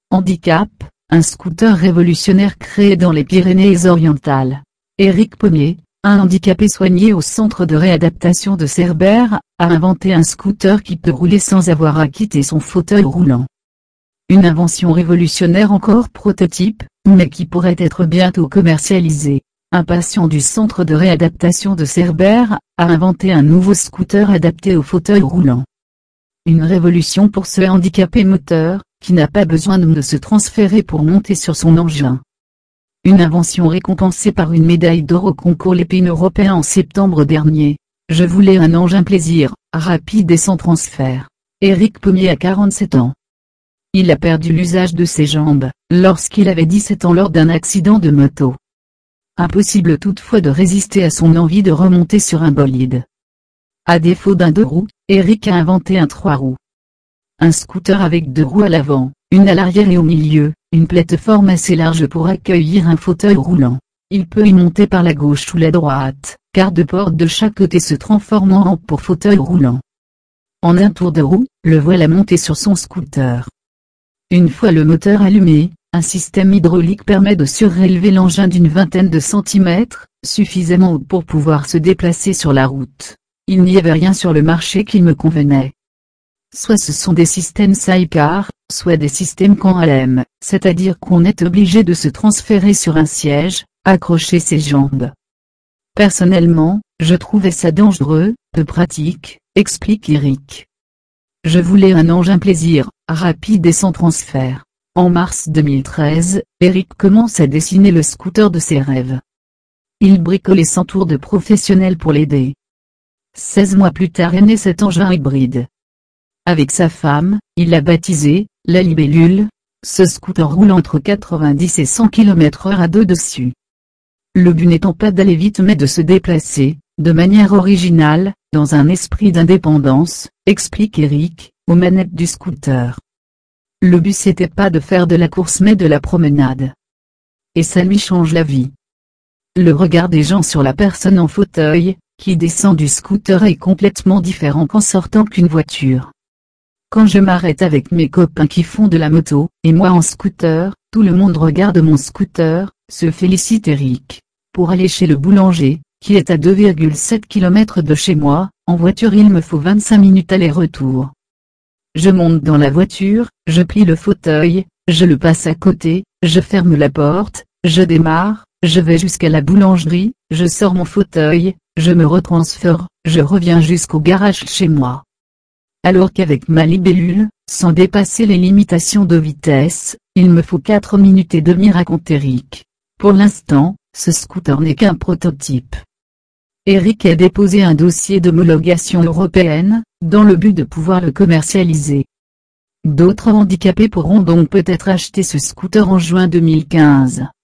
Handicap, un scooter révolutionnaire créé dans les Pyrénées-Orientales. Éric Pommier, un handicapé soigné au centre de réadaptation de Cerbère, a inventé un scooter qui peut rouler sans avoir à quitter son fauteuil roulant. Une invention révolutionnaire encore prototype, mais qui pourrait être bientôt commercialisée. Un patient du centre de réadaptation de Cerbère a inventé un nouveau scooter adapté au fauteuil roulant. Une révolution pour ce handicapé moteur, qui n'a pas besoin de se transférer pour monter sur son engin. Une invention récompensée par une médaille d'or au concours Lépine européen en septembre dernier. Je voulais un engin plaisir, rapide et sans transfert. Éric Pommier a 47 ans. Il a perdu l'usage de ses jambes, lorsqu'il avait 17 ans lors d'un accident de moto. Impossible toutefois de résister à son envie de remonter sur un bolide. À défaut d'un 2 roues, Éric a inventé un 3 roues. Un scooter avec 2 roues à l'avant, une à l'arrière et au milieu, une plateforme assez large pour accueillir un fauteuil roulant. Il peut y monter par la gauche ou la droite, car 2 portes de chaque côté se transforment en rampe pour fauteuil roulant. En un tour de roue, le voilà monté sur son scooter. Une fois le moteur allumé, un système hydraulique permet de surélever l'engin d'une vingtaine de centimètres, suffisamment haut pour pouvoir se déplacer sur la route. Il n'y avait rien sur le marché qui me convenait. Soit ce sont des systèmes sidecar, soit des systèmes KLM, c'est-à-dire qu'on est obligé de se transférer sur un siège, accrocher ses jambes. Personnellement, je trouvais ça dangereux, peu pratique, explique Éric. Je voulais un engin plaisir, rapide et sans transfert. En mars 2013, Éric commence à dessiner le scooter de ses rêves. Il bricole et s'entoure de professionnels pour l'aider. 16 mois plus tard est né cet engin hybride. Avec sa femme, il l'a baptisé « La Libellule ». Ce scooter roule entre 90 et 100 km/h à deux dessus. Le but n'étant pas d'aller vite mais de se déplacer, de manière originale, dans un esprit d'indépendance, explique Éric, aux manettes du scooter. Le but c'était pas de faire de la course mais de la promenade. Et ça lui change la vie. Le regard des gens sur la personne en fauteuil, qui descend du scooter est complètement différent qu'en sortant qu'une voiture. Quand je m'arrête avec mes copains qui font de la moto, et moi en scooter, tout le monde regarde mon scooter, se félicite Éric. Pour aller chez le boulanger, qui est à 2,7 km de chez moi, en voiture il me faut 25 minutes aller-retour. Je monte dans la voiture, je plie le fauteuil, je le passe à côté, je ferme la porte, je démarre, je vais jusqu'à la boulangerie, je sors mon fauteuil, je me retransfère, je reviens jusqu'au garage chez moi. Alors qu'avec ma libellule, sans dépasser les limitations de vitesse, il me faut 4 minutes et demie raconte Éric. Pour l'instant, ce scooter n'est qu'un prototype. Éric a déposé un dossier d'homologation européenne, dans le but de pouvoir le commercialiser. D'autres handicapés pourront donc peut-être acheter ce scooter en juin 2015.